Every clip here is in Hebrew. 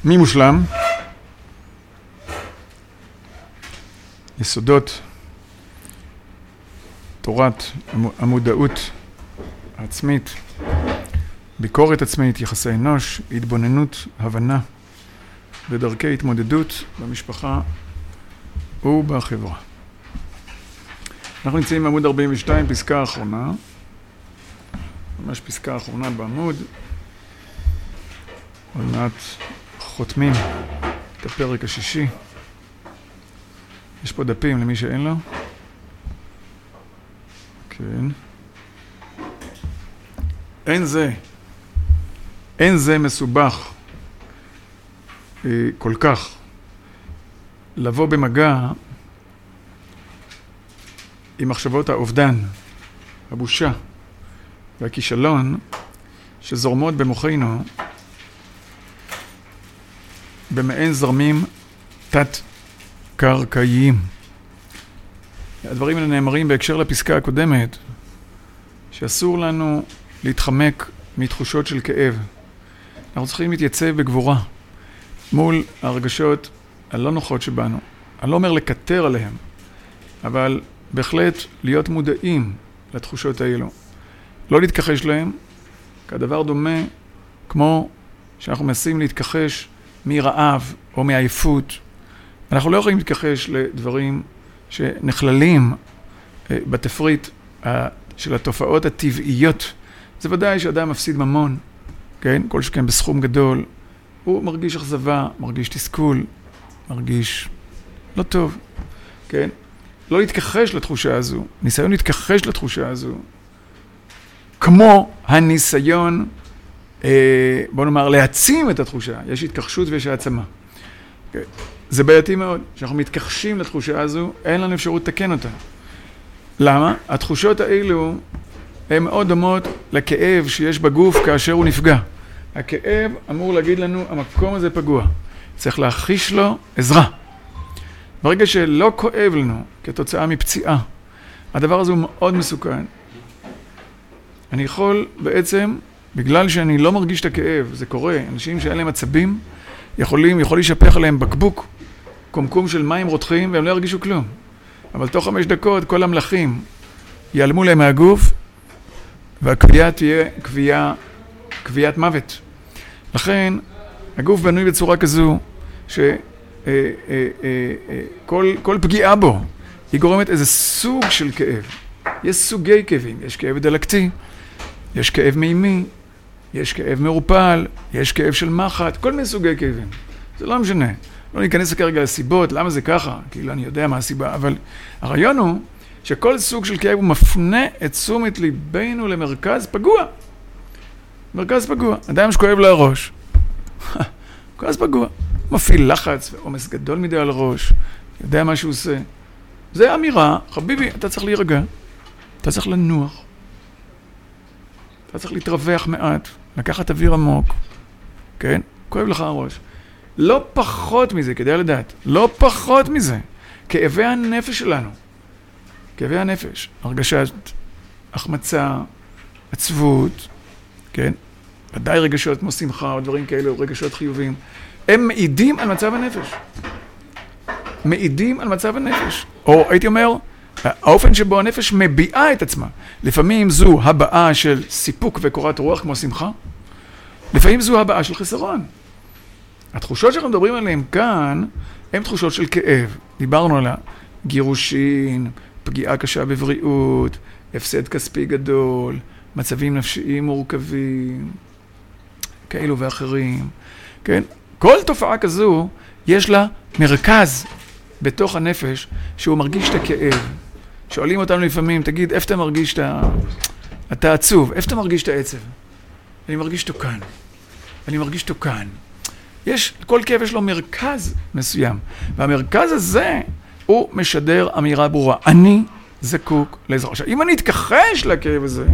מי מושלם? יסודות תורת המודעות העצמית, ביקורת עצמית, יחסי אנוש, התבוננות, הבנה ודרכי התמודדות במשפחה ובחברה. אנחנו נמצאים בעמוד 42, פסקה האחרונה, ממש פסקה האחרונה בעמוד. עוד מעט חותמים את הפרק השישי. יש פה דפים למי שאין לו. כן. אין זה מסובך כל כך לבוא במגע עם מחשבות האובדן, הבושה והכישלון שזורמות במוחנו במעין זרמים תת-קרקעיים. הדברים האלה נאמרים בהקשר לפסקה הקודמת, שאסור לנו להתחמק מתחושות של כאב. אנחנו צריכים להתייצב בגבורה מול הרגשות הלא נוחות שבנו. אני לא אומר לקטר עליהם, אבל בהחלט להיות מודעים לתחושות האלו. לא להתכחש להם, כי הדבר דומה כמו שאנחנו מנסים להתכחש מרעב או מעייפות. אנחנו לא יכולים להתכחש לדברים שנכללים בתפריט של התופעות הטבעיות. זה ודאי שאדם מפסיד ממון, כן? כל שכן בסכום גדול. הוא מרגיש אכזבה, מרגיש תסכול, מרגיש לא טוב, כן? לא להתכחש לתחושה הזו, ניסיון להתכחש לתחושה הזו, כמו הניסיון, בוא נאמר, להעצים את התחושה. יש התכחשות ויש העצמה. Okay. זה בעייתי מאוד, שאנחנו מתכחשים לתחושה הזו, אין לנו אפשרות לתקן אותה. למה? התחושות האלו הן מאוד דומות לכאב שיש בגוף כאשר הוא נפגע. הכאב אמור להגיד לנו, המקום הזה פגוע. צריך להחיש לו עזרה. ברגע שלא כואב לנו כתוצאה מפציעה, הדבר הזה הוא מאוד מסוכן. אני יכול בעצם, בגלל שאני לא מרגיש את הכאב, זה קורה, אנשים שאין להם עצבים, יכול להישפך עליהם בקבוק, קומקום של מים רותחים, והם לא ירגישו כלום. אבל תוך 5 דקות כל המלחים ייעלמו להם מהגוף, והקביעה תהיה קביעת מוות. לכן, הגוף בנוי בצורה כזו, כל פגיעה בו, היא גורמת איזה סוג של כאב. יש סוגי כאבים, יש כאב דלקתי, יש כאב מימי, יש כאב מעורפל, יש כאב של מחט, כל מיני סוגי כאבים. זה לא משנה. לא ניכנס כרגע לסיבות, למה זה ככה? כאילו אני יודע מה הסיבה, אבל הרעיון הוא שכל סוג של כאב הוא מפנה את תשומת ליבנו למרכז פגוע. מרכז פגוע. אדם שכואב לו הראש. מרכז פגוע. מפעיל לחץ ועומס גדול מדי על הראש. יודע מה שהוא עושה. זה אמירה, חביבי, אתה צריך להירגע. אתה צריך לנוח. אתה צריך להתרווח מעט. לקחת אוויר עמוק. כן? כואב לך הראש. לא פחות מזה, כדאי לדעת. לא פחות מזה. כאבי הנפש שלנו. כאבי הנפש. הרגשת החמצה, עצבות, כן? ודאי רגשות כמו שמחה או דברים כאלה, רגשות חיוביים. הם מעידים על מצב הנפש. מעידים על מצב הנפש. או הייתי אומר, האופן שבו הנפש מביעה את עצמה. לפעמים זו הבעה של סיפוק וקורת רוח כמו שמחה. לפעמים זו הבעה של חסרון. התחושות שאנחנו מדברים עליהן כאן, הן תחושות של כאב. דיברנו עליה. גירושין, פגיעה קשה בבריאות, הפסד כספי גדול, מצבים נפשיים מורכבים, כאלו ואחרים. כן? כל תופעה כזו, יש לה מרכז בתוך הנפש שהוא מרגיש את הכאב. שואלים אותנו לפעמים, תגיד, איפה אתה מרגיש אתה עצוב? איפה אתה מרגיש את העצב? אני מרגיש תוקן. אני מרגיש תוקן. כל כאב יש לו מרכז מסוים. והמרכז הזה הוא משדר אמירה ברורה. אני זקוק לעזרה. עכשיו, אם אני אתכחש לכאב הזה,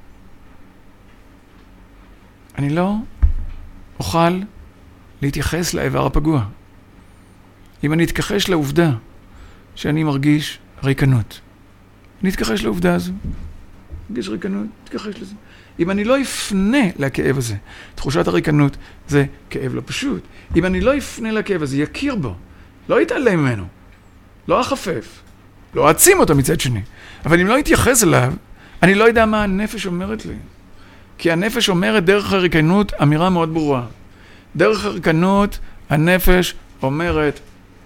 אני לא אוכל להתייחס לאיבר הפגוע. אם אני אתכחש לעובדה שאני מרגיש ריקנות, אני אתכחש לעובדה הזו. מרגיש ריקנות, תתכחש לזה. אם אני לא אפנה לכאב הזה, תחושת הריקנות זה כאב לא פשוט. אם אני לא אפנה לכאב הזה, יכיר בו, לא יתעלם ממנו, לא אחפף, לא אעצים אותו מצד שני. אבל אם לא יתייחס אליו, אני לא יודע מה הנפש אומרת לי. כי הנפש אומרת דרך הריקנות אמירה מאוד ברורה. דרך הריקנות הנפש אומרת,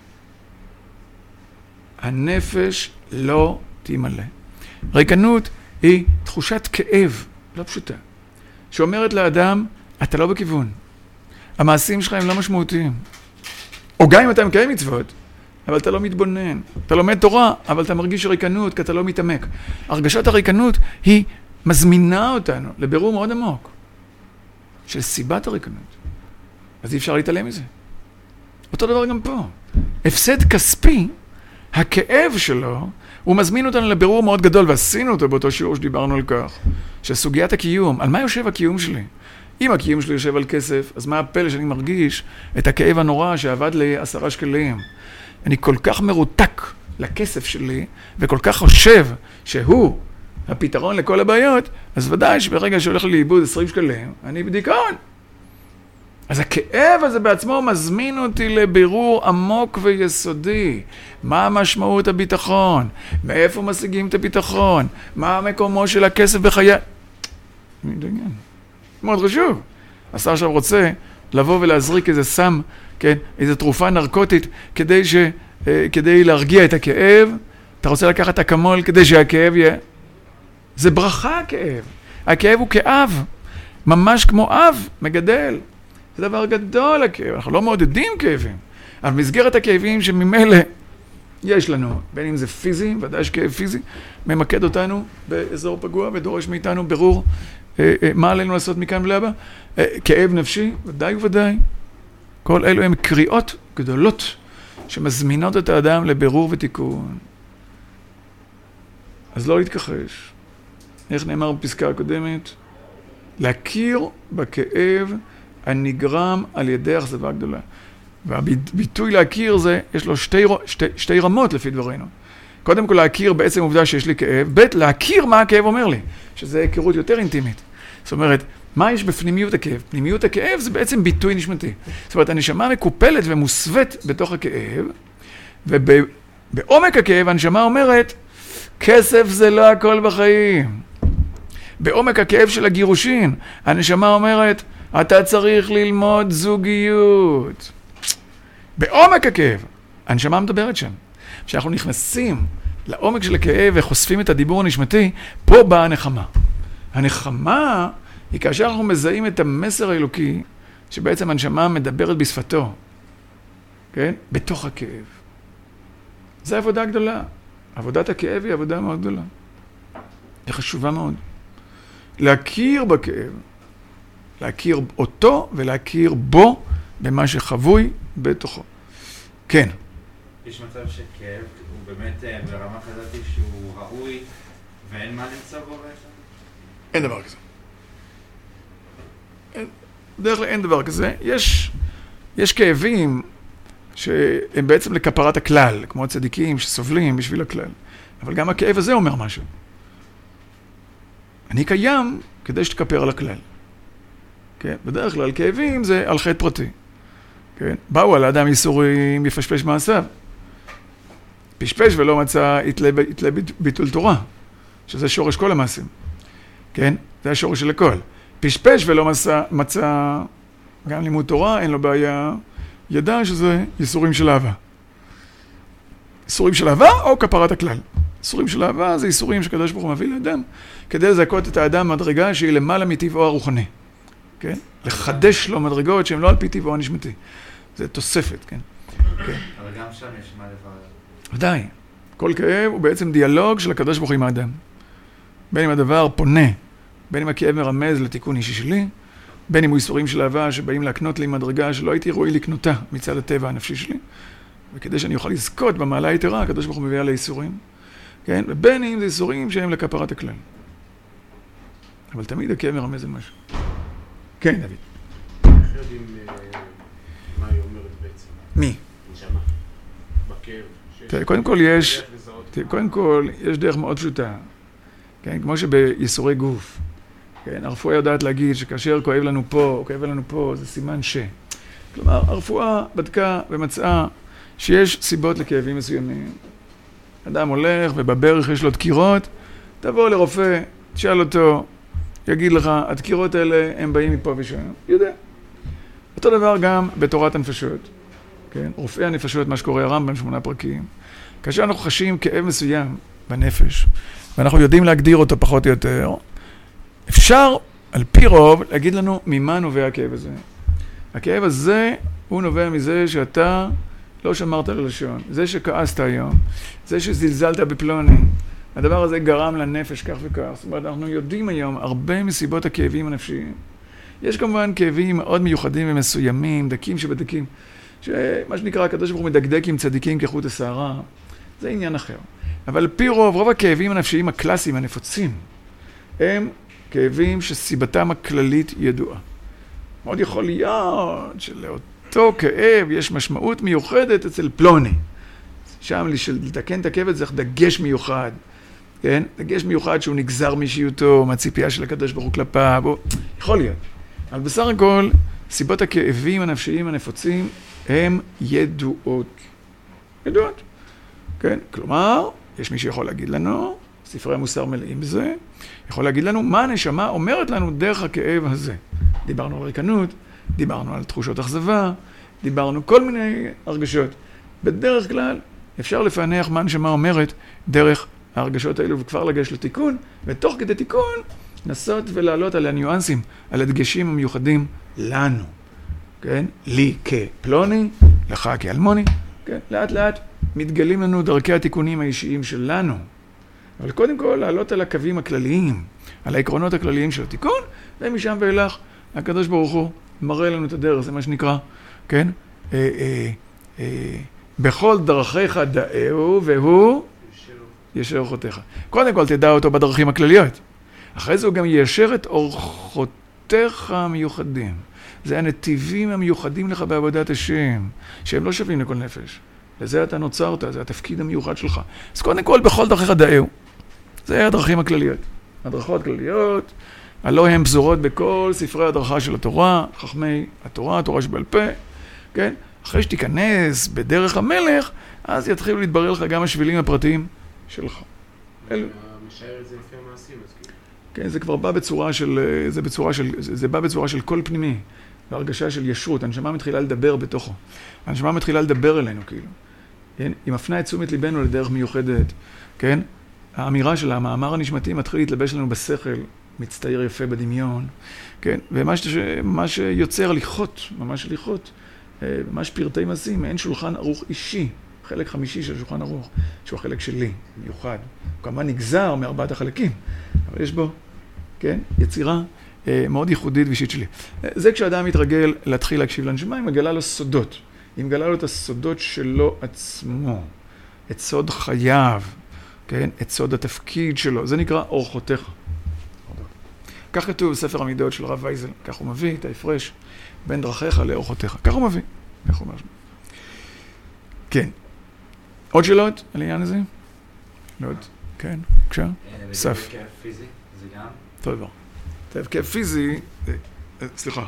הנפש לא תימלא. ריקנות היא תחושת כאב לא פשוטה, שאומרת לאדם, אתה לא בכיוון. המעשים שלך הם לא משמעותיים. או גם אם אתה מקיים מצוות, אבל אתה לא מתבונן. אתה לומד תורה, אבל אתה מרגיש ריקנות, כי אתה לא מתעמק. הרגשת הריקנות היא מזמינה אותנו לבירור מאוד עמוק של סיבת הריקנות. אז אי אפשר להתעלם מזה. אותו דבר גם פה. הפסד כספי, הכאב שלו, הוא מזמין אותנו לבירור מאוד גדול, ועשינו אותו באותו שיעור שדיברנו על כך, שסוגיית הקיום, על מה יושב הקיום שלי? אם הקיום שלי יושב על כסף, אז מה הפלא שאני מרגיש את הכאב הנורא שעבד לי 10 שקלים? אני כל כך מרותק לכסף שלי, וכל כך חושב שהוא הפתרון לכל הבעיות, אז ודאי שברגע שהולך לי לאיבוד 20 שקלים, אני בדיכאון. אז הכאב הזה בעצמו מזמין אותי לבירור עמוק ויסודי. מה המשמעות הביטחון? מאיפה משיגים את הביטחון? מה מקומו של הכסף בחיי? מאוד חשוב. השר עכשיו רוצה לבוא ולהזריק איזה סם, כן? איזו תרופה נרקוטית כדי להרגיע את הכאב. אתה רוצה לקחת אקמול כדי שהכאב יהיה? זה ברכה הכאב. הכאב הוא כאב. ממש כמו אב מגדל. זה דבר גדול הכאב, אנחנו לא מעודדים כאבים, אבל מסגרת הכאבים שממילא יש לנו, בין אם זה פיזי, ודאי שכאב פיזי, ממקד אותנו באזור פגוע ודורש מאיתנו ברור מה עלינו לעשות מכאן ולהבא. כאב נפשי, ודאי וודאי. כל אלו הם קריאות גדולות שמזמינות את האדם לבירור ותיקון. אז לא להתכחש. איך נאמר בפסקה הקודמת? להכיר בכאב הנגרם על ידי אכזבה גדולה. והביטוי להכיר זה, יש לו שתי רמות לפי דברינו. קודם כל להכיר בעצם עובדה שיש לי כאב, ב' להכיר מה הכאב אומר לי, שזה היכרות יותר אינטימית. זאת אומרת, מה יש בפנימיות הכאב? פנימיות הכאב זה בעצם ביטוי נשמתי. זאת אומרת, הנשמה מקופלת ומוסווית בתוך הכאב, ובעומק הכאב הנשמה אומרת, כסף זה לא הכל בחיים. בעומק הכאב של הגירושין, הנשמה אומרת, אתה צריך ללמוד זוגיות. בעומק הכאב, הנשמה מדברת שם. כשאנחנו נכנסים לעומק של הכאב וחושפים את הדיבור הנשמתי, פה באה הנחמה. הנחמה היא כאשר אנחנו מזהים את המסר האלוקי, שבעצם הנשמה מדברת בשפתו, כן? בתוך הכאב. זו עבודה גדולה. עבודת הכאב היא עבודה מאוד גדולה. היא חשובה מאוד. להכיר בכאב, להכיר אותו ולהכיר בו במה שחבוי בתוכו. כן. יש מצב שכאב הוא באמת ברמה כזאת שהוא ראוי ואין מה למצוא בו בעצם? אין דבר כזה. בדרך כלל אין דבר כזה. יש כאבים שהם בעצם לכפרת הכלל, כמו הצדיקים שסובלים בשביל הכלל. אבל גם הכאב הזה אומר משהו. אני קיים כדי שתכפר על הכלל. כן? בדרך כלל כאבים זה על חטא פרטי. כן? באו על האדם ייסורים יפשפש מעשיו. פשפש ולא מצא יתלה ביטול תורה, שזה שורש כל המעשים. כן? זה השורש של הכל. פשפש ולא מצא גם לימוד תורה, אין לו בעיה, ידע שזה ייסורים של אהבה. ייסורים של אהבה או כפרת הכלל. ייסורים של אהבה זה ייסורים שקדוש ברוך הוא מביא לאדם, כדי לזכות את האדם מדרגה שהיא למעלה מטבעו הרוחני. כן? לחדש לו מדרגות שהן לא על פי טבעו הנשמתי. זה תוספת, כן? אבל גם שם יש מה לברר. ודאי. כל כאב הוא בעצם דיאלוג של הקדוש ברוך הוא עם האדם. בין אם הדבר פונה, בין אם הכאב מרמז לתיקון אישי שלי, בין אם הוא ייסורים של אהבה שבאים להקנות לי מדרגה שלא הייתי רואי לקנותה מצד הטבע הנפשי שלי, וכדי שאני אוכל לזכות במעלה היתרה, הקדוש ברוך הוא מביא עלי ייסורים. כן? ובין אם זה ייסורים שהם לכפרת הכלל. אבל תמיד הכאב מרמז על משהו. כן, דוד. איך יודעים מה היא אומרת בעצם? מי? נשמה. בכאב. קודם כל יש דרך מאוד פשוטה. כן? כמו שבייסורי גוף. כן? הרפואה יודעת להגיד שכאשר כואב לנו פה, או כואב לנו פה, זה סימן ש. כלומר, הרפואה בדקה ומצאה שיש סיבות לכאבים מסוימים. אדם הולך ובברך יש לו דקירות, תבוא לרופא, תשאל אותו, יגיד לך, הדקירות האלה הם באים מפה ושם. יודע. אותו דבר גם בתורת הנפשות. כן? רופאי הנפשות, מה שקורא הרמב"ם 8 פרקים. כאשר אנחנו חשים כאב מסוים בנפש, ואנחנו יודעים להגדיר אותו פחות או יותר, אפשר על פי רוב להגיד לנו ממה נובע הכאב הזה. הכאב הזה הוא נובע מזה שאתה לא שמרת ללשון, זה שכעסת היום, זה שזלזלת בפלוני, הדבר הזה גרם לנפש כך וכך. זאת אומרת, אנחנו יודעים היום הרבה מסיבות הכאבים הנפשיים. יש כמובן כאבים מאוד מיוחדים ומסוימים, דקים שבדקים, שמה שנקרא הקדוש ברוך הוא מדקדק עם צדיקים כחוט השערה, זה עניין אחר. אבל על פי רוב הכאבים הנפשיים הקלאסיים, הנפוצים, הם כאבים שסיבתם הכללית ידועה. מאוד יכול להיות שלאותו כאב יש משמעות מיוחדת אצל פלוני. שם לתקן את הכאב הזה צריך דגש מיוחד. כן? דגש מיוחד שהוא נגזר מאישיותו, מהציפייה של הקדוש ברוך הוא כלפיו, יכול להיות. אבל בסך הכל, סיבות הכאבים הנפשיים הנפוצים הם ידועות. ידועות. כן? כלומר, יש מי שיכול להגיד לנו, ספרי המוסר מלאים בזה, יכול להגיד לנו מה הנשמה אומרת לנו דרך הכאב הזה. דיברנו על ריקנות, דיברנו על תחושות אכזבה, דיברנו כל מיני הרגשות. בדרך כלל אפשר לפענח מה הנשמה אומרת דרך ההרגשות האלו וכבר לגש לתיקון, ותוך כדי תיקון נסות ולעלות על הניואנסים, על הדגשים המיוחדים לנו. כן? לי כפלוני, לך כאלמוני. כן? לאט לאט מתגלים לנו דרכי התיקונים האישיים שלנו. אבל קודם כל לעלות על הקווים הכלליים, על העקרונות הכלליים של התיקון, ומשם ואילך הקדוש ברוך הוא מראה לנו את הדרך, זה מה שנקרא, כן? בכל דרכיך דאהו והוא ישר אורחותיך. קודם כל תדע אותו בדרכים הכלליות. אחרי זה הוא גם יישר את אורחותיך המיוחדים. זה הנתיבים המיוחדים לך בעבודת השם, שהם לא שווים לכל נפש. לזה אתה נוצרת, זה התפקיד המיוחד שלך. אז קודם כל בכל דרכיך דאהו. זה הדרכים הכלליות. הדרכות כלליות, הלא הם פזורות בכל ספרי הדרכה של התורה, חכמי התורה, התורה שבעל פה, כן? אחרי שתיכנס בדרך המלך, אז יתחילו להתברר לך גם השבילים הפרטיים שלך. משאר את זה לפי המעשים, אז כאילו. כן, זה כבר בא בצורה של קול פנימי, בהרגשה של ישרות. הנשמה מתחילה לדבר בתוכו. הנשמה מתחילה לדבר אלינו, כאילו. כן? היא מפנה את תשומת ליבנו לדרך מיוחדת, כן? האמירה שלה, המאמר הנשמתי מתחיל להתלבש לנו בשכל, מצטייר יפה בדמיון, כן? ומה שיוצר הליכות, ממש הליכות, ממש פרטי מעשים, מעין שולחן ערוך אישי, חלק חמישי של שולחן ערוך, שהוא החלק שלי, מיוחד. הוא כמובן נגזר מארבעת החלקים, אבל יש בו, כן? יצירה מאוד ייחודית ואישית שלי. זה כשאדם מתרגל להתחיל להקשיב לנשמה, היא מגלה לו סודות. היא מגלה לו את הסודות שלו עצמו, את סוד חייו, כן? את סוד התפקיד שלו. זה נקרא אורחותיך. כך כתוב בספר המידות של הרב וייזל, כך הוא מביא את ההפרש בין דרכיך לאורחותיך. כך הוא מביא. כך הוא אומר. כן. עוד שאלות על העניין הזה? לא עוד. כן, בבקשה. סף. לגבי כאב פיזי, זה גם? טוב דבר. כאב פיזי, סליחה.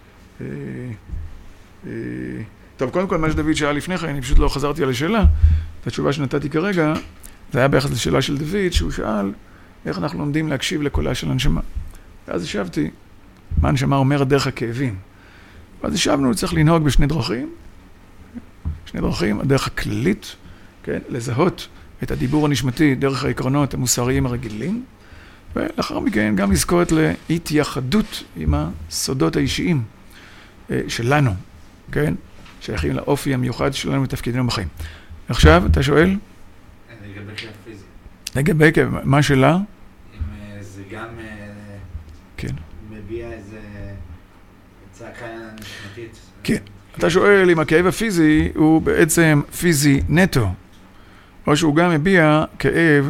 טוב, קודם כל מה שדוד שאל לפני כן, אני פשוט לא חזרתי על השאלה. את התשובה שנתתי כרגע, זה היה ביחס לשאלה של דוד, שהוא שאל איך אנחנו לומדים להקשיב לקולה של הנשמה. ואז השבתי, מה הנשמה אומרת דרך הכאבים. ואז השבנו, צריך לנהוג בשני דרכים. שני דרכים, הדרך הכללית, כן, לזהות את הדיבור הנשמתי דרך העקרונות המוסריים הרגילים, ולאחר מכן גם לזכות להתייחדות עם הסודות האישיים שלנו, כן, שייכים לאופי המיוחד שלנו בתפקידנו בחיים. עכשיו, אתה שואל? לגבי כאב פיזי. לגבי כאב, מה שאלה? אם זה גם כן. מביע איזה צעקה נשמתית. כן. אתה שואל אם הכאב הפיזי הוא בעצם פיזי נטו, או שהוא גם מביע כאב,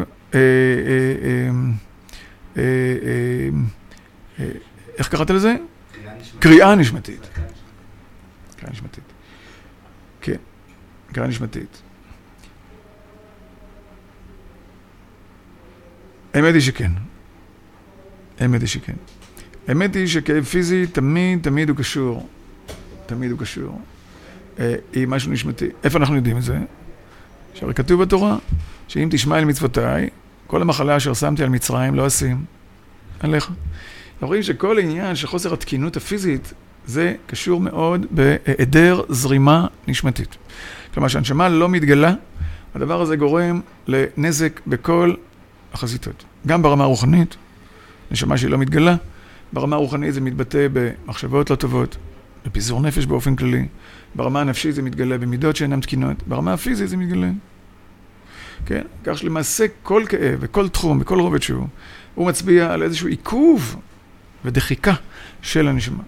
איך קראת לזה? קריאה נשמתית. קריאה נשמתית. כן, קריאה נשמתית. האמת היא שכן. האמת היא שכן. האמת היא שכאב פיזי תמיד הוא קשור. תמיד הוא קשור. עם משהו נשמתי. איפה אנחנו יודעים את זה? שהרי כתוב בתורה, שאם תשמע אל מצוותיי, כל המחלה אשר שמתי על מצרים לא אשים עליך. אנחנו רואים שכל העניין של חוסר התקינות הפיזית, זה קשור מאוד בהיעדר זרימה נשמתית. כלומר, שהנשמה לא מתגלה, הדבר הזה גורם לנזק בכל החזיתות. גם ברמה הרוחנית, נשמה שהיא לא מתגלה, ברמה הרוחנית זה מתבטא במחשבות לא טובות, בפיזור נפש באופן כללי, ברמה הנפשית זה מתגלה במידות שאינן תקינות, ברמה הפיזית זה מתגלה. כן? כך שלמעשה כל כאב, בכל תחום, בכל רובד שהוא, הוא מצביע על איזשהו עיכוב ודחיקה של הנשמה.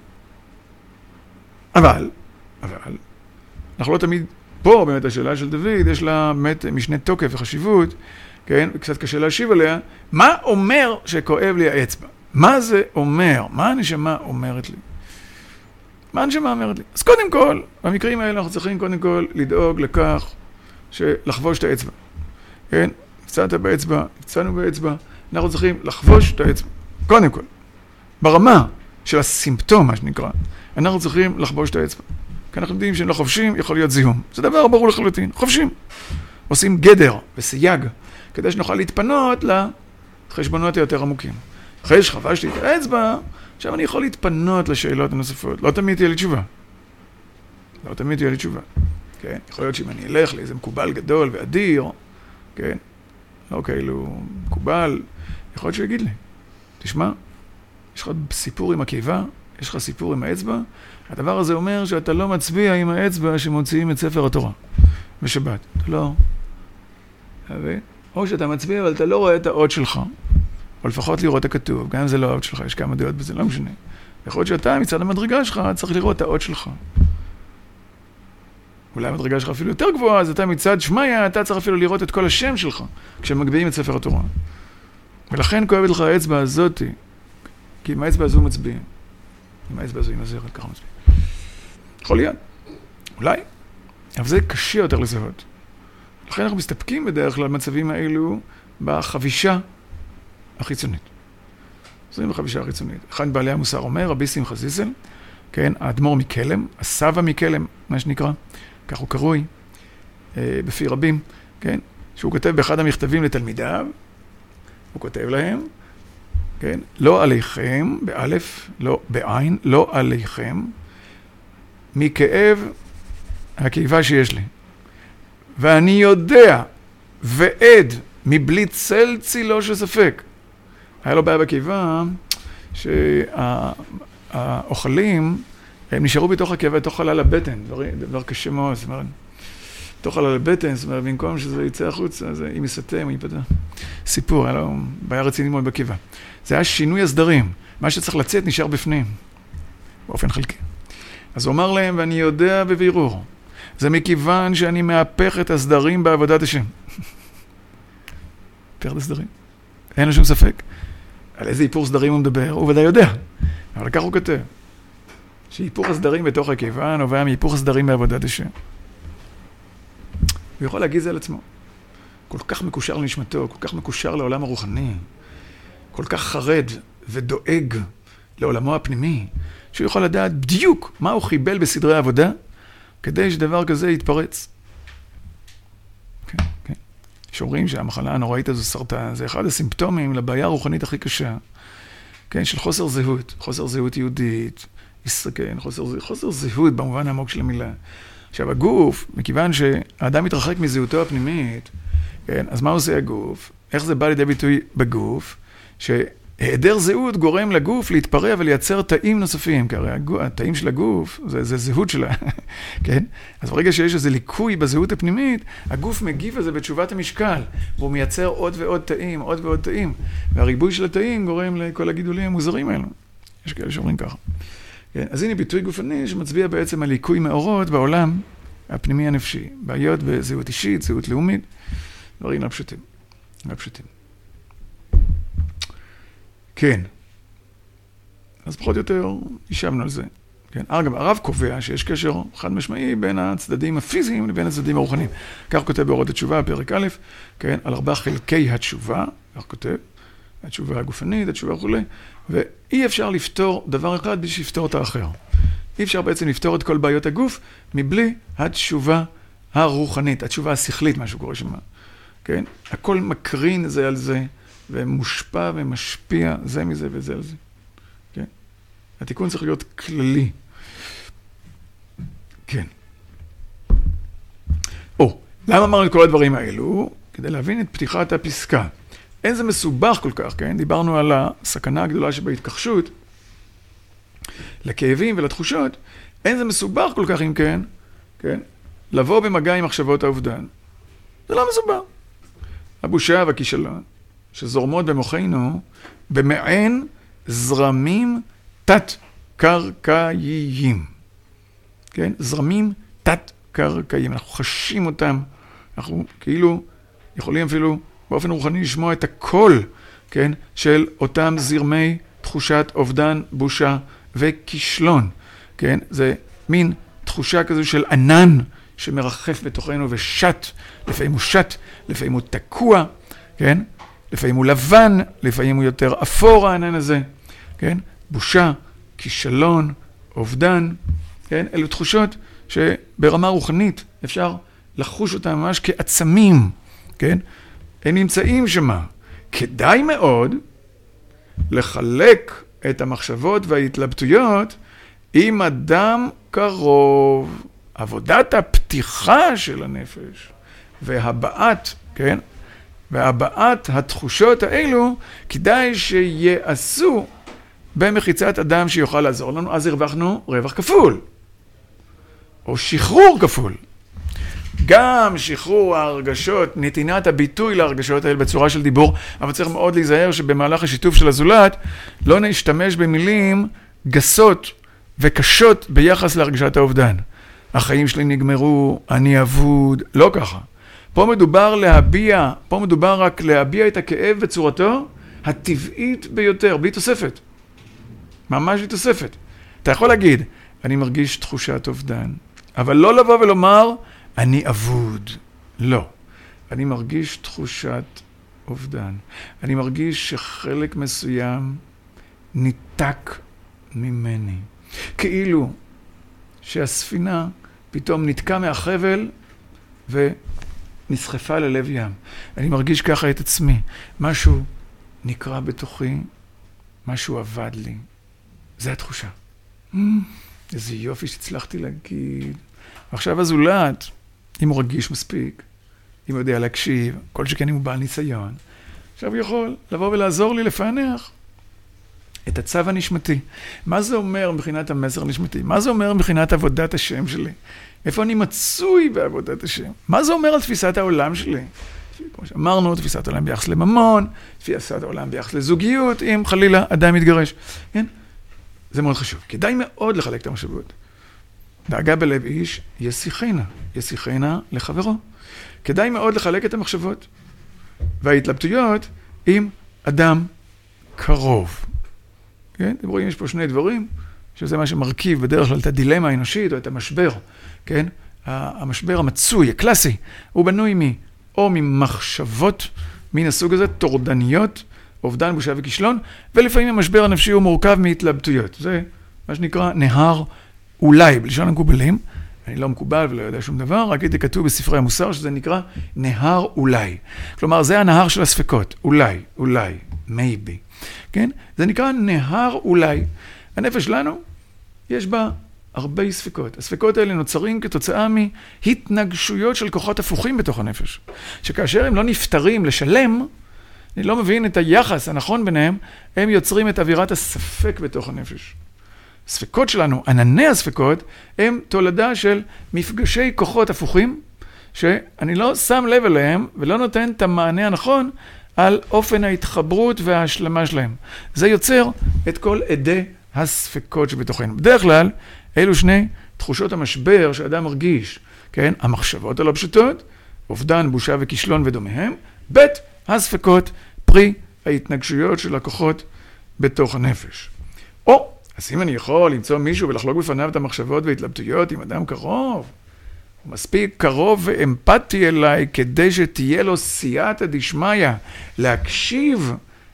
אבל, אנחנו לא תמיד, פה באמת השאלה של דוד, יש לה באמת משנה תוקף וחשיבות, כן? קצת קשה להשיב עליה. מה אומר שכואב לי האצבע? מה זה אומר? מה הנשמה אומרת לי? מה הנשמה אומרת לי? אז קודם כל, במקרים האלה אנחנו צריכים קודם כל לדאוג לכך שלחבוש את האצבע. כן? נפצעת באצבע, נפצענו באצבע, אנחנו צריכים לחבוש את האצבע. קודם כל, ברמה של הסימפטום, מה שנקרא, אנחנו צריכים לחבוש את האצבע. כי אנחנו יודעים שהם לא חובשים, יכול להיות זיהום. זה דבר ברור לחלוטין. חובשים. עושים גדר וסייג, כדי שנוכל להתפנות לחשבונות היותר עמוקים. אחרי שחבשתי את האצבע, עכשיו אני יכול להתפנות לשאלות הנוספות. לא תמיד תהיה לי תשובה. לא תמיד תהיה לי תשובה. כן? יכול להיות שאם אני אלך לאיזה מקובל גדול ואדיר, כן? לא כאילו מקובל, יכול להיות שהוא יגיד לי, תשמע, יש לך סיפור עם הקיבה, יש לך סיפור עם האצבע, הדבר הזה אומר שאתה לא מצביע עם האצבע שמוציאים את ספר התורה בשבת. אתה לא. או שאתה מצביע, אבל אתה לא רואה את האות שלך, או לפחות לראות את הכתוב, גם אם זה לא האות שלך, יש כמה דעות בזה, לא משנה. יכול להיות שאתה מצד המדרגה שלך צריך לראות את האות שלך. אולי המדרגה שלך אפילו יותר גבוהה, אז אתה מצד שמיה, אתה צריך אפילו לראות את כל השם שלך, כשמגביעים את ספר התורה. ולכן כואבת לך האצבע הזאת, כי עם האצבע הזו מצביעים. עם האצבע הזו היא מזהרת, ככה מצביעים. יכול להיות. אולי. אבל זה קשה יותר לזהות. לכן אנחנו מסתפקים בדרך כלל במצבים האלו בחבישה החיצונית. עושים בחבישה החיצונית. אחד בעלי המוסר אומר, רבי שמחה זיסל, כן, האדמו"ר מקלם, הסבא מקלם, מה שנקרא, כך הוא קרוי, בפי רבים, כן, שהוא כותב באחד המכתבים לתלמידיו, הוא כותב להם, כן, לא עליכם, באלף, לא בעין, לא עליכם, מכאב הקיבה שיש לי. ואני יודע ועד מבלי צל צילו של ספק. היה לו בעיה בקיבה שהאוכלים הם נשארו בתוך הקיבה, בתוך חלל הבטן, דבר קשה מאוד, זאת אומרת, בתוך חלל הבטן, זאת אומרת, במקום שזה יצא החוצה, אז אם יסתם, הוא ייפתח. סיפור, היה לו בעיה רצינית מאוד בקיבה. זה היה שינוי הסדרים, מה שצריך לצאת נשאר בפנים, באופן חלקי. אז הוא אמר להם, ואני יודע בבירור, זה מכיוון שאני מהפך את הסדרים בעבודת השם. מהפך את הסדרים. אין לו שום ספק. על איזה היפור סדרים הוא מדבר, הוא ודאי יודע. אבל כך הוא כותב. שהיפור הסדרים בתוך הקיבה נובע מהיפור הסדרים בעבודת השם. הוא יכול להגיד זה על עצמו. כל כך מקושר לנשמתו, כל כך מקושר לעולם הרוחני, כל כך חרד ודואג לעולמו הפנימי, שהוא יכול לדעת בדיוק מה הוא חיבל בסדרי העבודה, כדי שדבר כזה יתפרץ. כן, כן. שאומרים שהמחלה הנוראית הזו סרטן, זה אחד הסימפטומים לבעיה הרוחנית הכי קשה, כן, של חוסר זהות יהודית, כן, חוסר זהות במובן העמוק של המילה. עכשיו, הגוף, מכיוון שהאדם מתרחק מזהותו הפנימית, כן, אז מה עושה הגוף? איך זה בא לידי ביטוי בגוף? שהיעדר זהות גורם לגוף להתפרע ולייצר תאים נוספים, כי הרי התאים של הגוף, זה זהות שלה, כן? אז ברגע שיש איזה ליקוי בזהות הפנימית, הגוף מגיב על זה בתשובת המשקל, והוא מייצר עוד ועוד תאים, עוד ועוד תאים, והריבוי של התאים גורם לכל הגידולים המוזרים האלו. יש כאלה שאומרים ככה. כן? אז הנה ביטוי גופני שמצביע בעצם על ליקוי מאורות בעולם הפנימי הנפשי, בעיות בזהות אישית, זהות לאומית, דברים לא פשוטים. לא פשוטים. כן. אז פחות או יותר ישבנו על זה. כן. אגב, הרב קובע שיש קשר חד משמעי בין הצדדים הפיזיים לבין הצדדים הרוחניים. כך כותב באורות התשובה, פרק א', כן, על 4 חלקי התשובה, כך כותב, התשובה הגופנית, התשובה וכו', ואי אפשר לפתור דבר אחד בשביל לפתור את האחר. אי אפשר בעצם לפתור את כל בעיות הגוף מבלי התשובה הרוחנית, התשובה השכלית, מה שקורה שם. כן? הכל מקרין זה על זה, ומושפע ומשפיע זה מזה וזה על זה. כן? התיקון צריך להיות כללי. כן. למה אמרנו את כל הדברים האלו? כדי להבין את פתיחת הפסקה. אין זה מסובך כל כך, כן? דיברנו על הסכנה הגדולה שבהתכחשות, לכאבים ולתחושות. אין זה מסובך כל כך, אם כן, כן? לבוא במגע עם מחשבות האובדן. זה לא מסובך. הבושה והכישלון, שזורמות במוחנו, במעין זרמים תת-קרקעיים. כן? זרמים תת-קרקעיים. אנחנו חשים אותם, אנחנו כאילו יכולים אפילו באופן רוחני לשמוע את הקול, כן? של אותם זרמי תחושת אובדן, בושה וכישלון. כן? זה מין תחושה כזו של ענן שמרחף בתוכנו ושט. לפעמים הוא שט, לפעמים הוא תקוע, כן? לפעמים הוא לבן, לפעמים הוא יותר אפור הענן הזה, כן? בושה, כישלון, אובדן, כן? אלו תחושות שברמה רוחנית אפשר לחוש אותם ממש כעצמים, כן? הם נמצאים שמה. כדאי מאוד לחלק את המחשבות וההתלבטויות עם אדם קרוב. עבודת הפתיחה של הנפש והבעת, כן? והבעת התחושות האלו כדאי שיעשו במחיצת אדם שיוכל לעזור לנו, אז הרווחנו רווח כפול, או שחרור כפול. גם שחרור ההרגשות, נתינת הביטוי להרגשות האלה בצורה של דיבור, אבל צריך מאוד להיזהר שבמהלך השיתוף של הזולת לא נשתמש במילים גסות וקשות ביחס להרגשת האובדן. החיים שלי נגמרו, אני אבוד, לא ככה. פה מדובר רק להביע את הכאב בצורתו הטבעית ביותר, בלי תוספת. ממש בלי תוספת. אתה יכול להגיד, אני מרגיש תחושת אובדן, אבל לא לבוא ולומר, אני אבוד. לא. אני מרגיש תחושת אובדן. אני מרגיש שחלק מסוים ניתק ממני. כאילו שהספינה פתאום נתקע מהחבל ונסחפה ללב ים. אני מרגיש ככה את עצמי. משהו נקרא בתוכי, משהו עבד לי. זה התחושה. איזה יופי שהצלחתי להגיד. ועכשיו הזולת, אם הוא רגיש מספיק, אם הוא יודע להקשיב, כל שכן אם הוא בעל ניסיון, עכשיו הוא יכול לבוא ולעזור לי לפענח את הצו הנשמתי. מה זה אומר מבחינת המסר הנשמתי? מה זה אומר מבחינת עבודת השם שלי? איפה אני מצוי בעבודת השם? מה זה אומר על תפיסת העולם שלי? כמו שאמרנו, תפיסת העולם ביחס לממון, תפיסת העולם ביחס לזוגיות, אם חלילה אדם מתגרש. כן? זה מאוד חשוב. כדאי מאוד לחלק את המחשבות. דאגה בלב איש, ישיחנה לחברו. כדאי מאוד לחלק את המחשבות וההתלבטויות עם אדם קרוב. כן? אתם רואים, יש פה שני דברים, שזה מה שמרכיב בדרך כלל את הדילמה האנושית או את המשבר. כן? המשבר המצוי, הקלאסי, הוא בנוי או ממחשבות מן הסוג הזה, טורדניות, אובדן, בושה וכישלון, ולפעמים המשבר הנפשי הוא מורכב מהתלבטויות. זה מה שנקרא נהר אולי, בלשון המקובלים. אני לא מקובל ולא יודע שום דבר, רק הייתי כתוב בספרי המוסר שזה נקרא נהר אולי. כלומר, זה הנהר של הספקות. אולי, maybe. כן? זה נקרא נהר אולי. הנפש שלנו, יש בה הרבה ספקות. הספקות האלה נוצרים כתוצאה מהתנגשויות של כוחות הפוכים בתוך הנפש. שכאשר הם לא נפטרים לשלם, אני לא מבין את היחס הנכון ביניהם, הם יוצרים את אווירת הספק בתוך הנפש. הספקות שלנו, ענני הספקות, הם תולדה של מפגשי כוחות הפוכים, שאני לא שם לב אליהם ולא נותן את המענה הנכון על אופן ההתחברות וההשלמה שלהם. זה יוצר את כל עדי הספקות שבתוכנו. בדרך כלל, אלו שני תחושות המשבר שאדם מרגיש, כן? המחשבות הלא פשוטות, אובדן, בושה וכישלון ודומיהם, בית הספקות, פרי ההתנגשויות של הכוחות בתוך הנפש. אז אם אני יכול למצוא מישהו ולחלוק בפניו את המחשבות וההתלבטויות עם אדם קרוב, הוא מספיק קרוב ואמפתי אליי כדי שתהיה לו סייעתא דשמיא להקשיב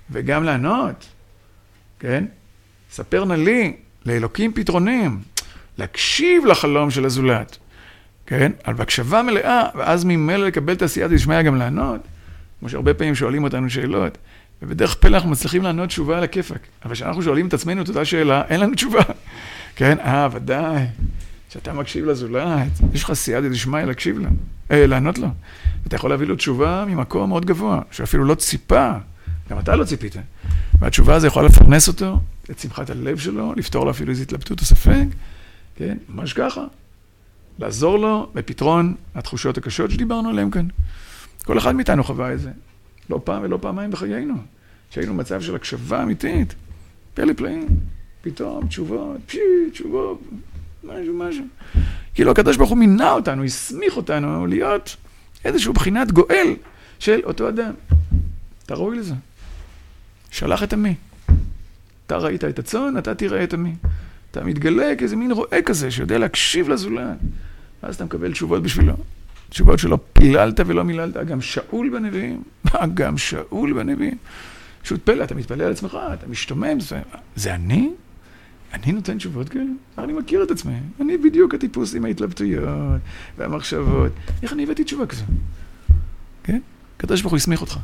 וגם לענות, כן? ספר נא לי, לאלוקים פתרונים, להקשיב לחלום של הזולת, כן? על בהקשבה מלאה, ואז ממילא לקבל את הסייעתא דשמיא גם לענות, כמו שהרבה פעמים שואלים אותנו שאלות, ובדרך פלא אנחנו מצליחים לענות תשובה על הכיפק, אבל כשאנחנו שואלים את עצמנו את אותה שאלה, אין לנו תשובה, כן? ודאי, שאתה מקשיב לזולת, יש לך סייעתא דשמיא להקשיב לו, לענות לו, ואתה יכול להביא לו תשובה ממקום מאוד גבוה, שאפילו לא ציפה, גם אתה לא ציפית, והתשובה הזו יכולה לפרנס אותו, את שמחת הלב שלו, לפתור לו אפילו איזו התלבטות או ספק, כן? ממש ככה. לעזור לו בפתרון התחושות הקשות שדיברנו עליהן כאן. כל אחד מאיתנו חווה את זה. לא פעם ולא פעמיים בחיינו. שהיינו במצב של הקשבה אמיתית. פלא פלאים. פתאום תשובות, תשובות, משהו. כאילו הקדוש ברוך הוא מינה אותנו, הסמיך אותנו להיות איזשהו בחינת גואל של אותו אדם. אתה ראוי לזה. שלח את עמי. אתה ראית את הצאן, אתה תראה את עמי. אתה מתגלה כאיזה מין רואה כזה, שיודע להקשיב לזולת. אז אתה מקבל תשובות בשבילו. תשובות שלא פיללת ולא מיללת. גם שאול בנביאים. פשוט פלא, אתה מתפלא על עצמך, אתה משתומם. זה אני? אני נותן תשובות כאלה? אני מכיר את עצמי. אני בדיוק הטיפוס עם ההתלבטויות והמחשבות. איך אני הבאתי תשובה כזו? כן? הקדוש ברוך הוא הסמיך אותך.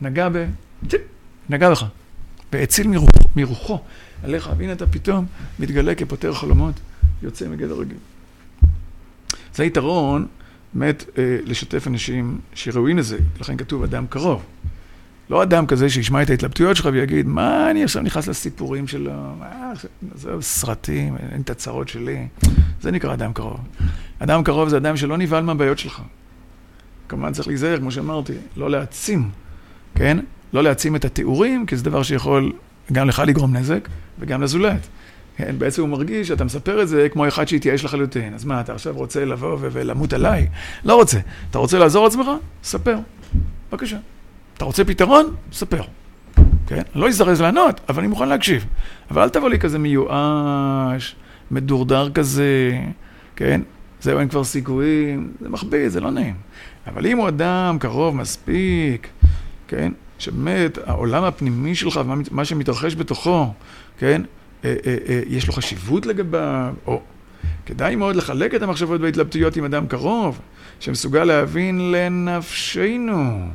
נגע בך. והציל מרוחו עליך. והנה אתה פתאום מתגלה כפותר חלומות, יוצא מגדר רגיל. זה היתרון, באמת, לשתף אנשים שראויים לזה. לכן כתוב אדם קרוב. לא אדם כזה שישמע את ההתלבטויות שלך ויגיד, מה אני עכשיו נכנס לסיפורים שלו? זה סרטים, אין את הצרות שלי. זה נקרא אדם קרוב. אדם קרוב זה אדם שלא נבהל מהבעיות שלך. כמובן צריך להיזהר, כמו שאמרתי, לא להעצים, כן? לא להעצים את התיאורים, כי זה דבר שיכול גם לך לגרום נזק וגם לזולת. כן? בעצם הוא מרגיש שאתה מספר את זה כמו אחד שהתייאש לחלוטין. אז מה, אתה עכשיו רוצה לבוא ולמות עליי? לא רוצה. אתה רוצה לעזור לעצמך? ספר. בבקשה. אתה רוצה פתרון? ספר. כן? לא יזרז לענות, אבל אני מוכן להקשיב. אבל אל תבוא לי כזה מיואש, מדורדר כזה, כן? זהו, אין כבר סיכויים, זה מחביא, זה לא נעים. אבל אם הוא אדם קרוב מספיק, כן? שבאמת העולם הפנימי שלך ומה שמתרחש בתוכו, כן? יש לו חשיבות לגביו, או כדאי מאוד לחלק את המחשבות וההתלבטויות עם אדם קרוב, שמסוגל להבין לנפשנו,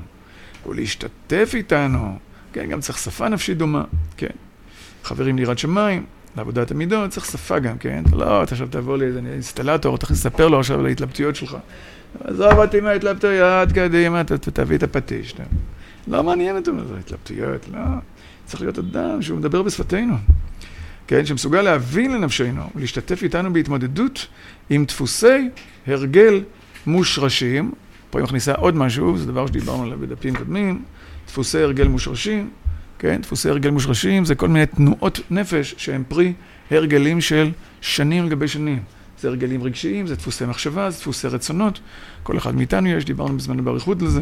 ולהשתתף איתנו, כן? גם צריך שפה נפשית דומה, כן? חברים ליראת שמיים, לעבודת המידות, צריך שפה גם, כן? לא, אתה עכשיו תבוא לי איזה אינסטלטור, אתה תספר לו עכשיו על ההתלבטויות שלך. עזוב אותי מההתלבטויות, קדימה, תביא את הפטיש. לא מעניין אותו, זה התלבטויות, לא. צריך להיות אדם שהוא מדבר בשפתנו, כן? שמסוגל להבין לנפשנו, ולהשתתף איתנו בהתמודדות עם דפוסי הרגל מושרשים. פה היא מכניסה עוד משהו, זה דבר שדיברנו עליו בדפים קודמים, דפוסי הרגל מושרשים, כן? דפוסי הרגל מושרשים זה כל מיני תנועות נפש שהם פרי הרגלים של שנים על גבי שנים. זה הרגלים רגשיים, זה דפוסי מחשבה, זה דפוסי רצונות. כל אחד מאיתנו יש, דיברנו בזמן באריכות לזה.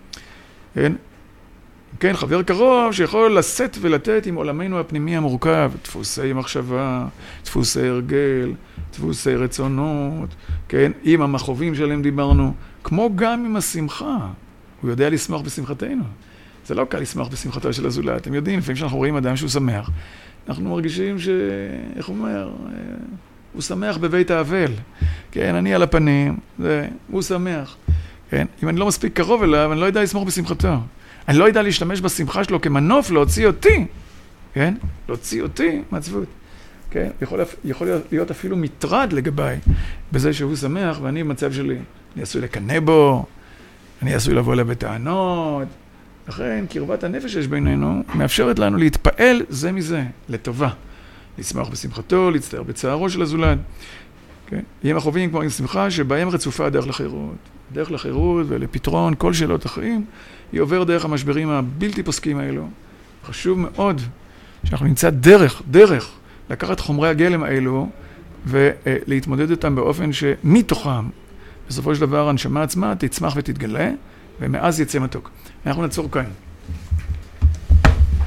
כן? כן, חבר קרוב שיכול לשאת ולתת עם עולמנו הפנימי המורכב, דפוסי מחשבה, דפוסי הרגל, דפוסי רצונות, כן? עם המחובים שלהם דיברנו, כמו גם עם השמחה. הוא יודע לשמוח בשמחתנו. זה לא קל לשמוח בשמחתו של הזולת. אתם יודעים, לפעמים שאנחנו רואים אדם שהוא שמח, אנחנו מרגישים איך הוא אומר, הוא שמח בבית האבל. כן, אני על הפנים, הוא שמח. כן, אם אני לא מספיק קרוב אליו, אני לא יודע לשמוח בשמחתו. אני לא יודע להשתמש בשמחה שלו כמנוף להוציא אותי, כן? להוציא אותי מעצבות. כן? יכול להיות אפילו מטרד לגביי בזה שהוא שמח ואני במצב שלי. אני עשוי לקנא בו, אני עשוי לבוא אליו בטענות. לכן, קרבת הנפש שיש בינינו מאפשרת לנו להתפעל זה מזה, לטובה. לשמח בשמחתו, להצטער בצערו של הזולת. כן? יהיה מחובים כמו עם שמחה שבהם רצופה דרך לחירות. דרך לחירות ולפתרון כל שאלות החיים, היא עובר דרך המשברים הבלתי פוסקים האלו. חשוב מאוד שאנחנו נמצא דרך לקחת חומרי הגלם האלו ולהתמודד איתם באופן שמתוכם, בסופו של דבר הנשמה עצמה תצמח ותתגלה, ומאז יצא מתוק. אנחנו נעצור כאן.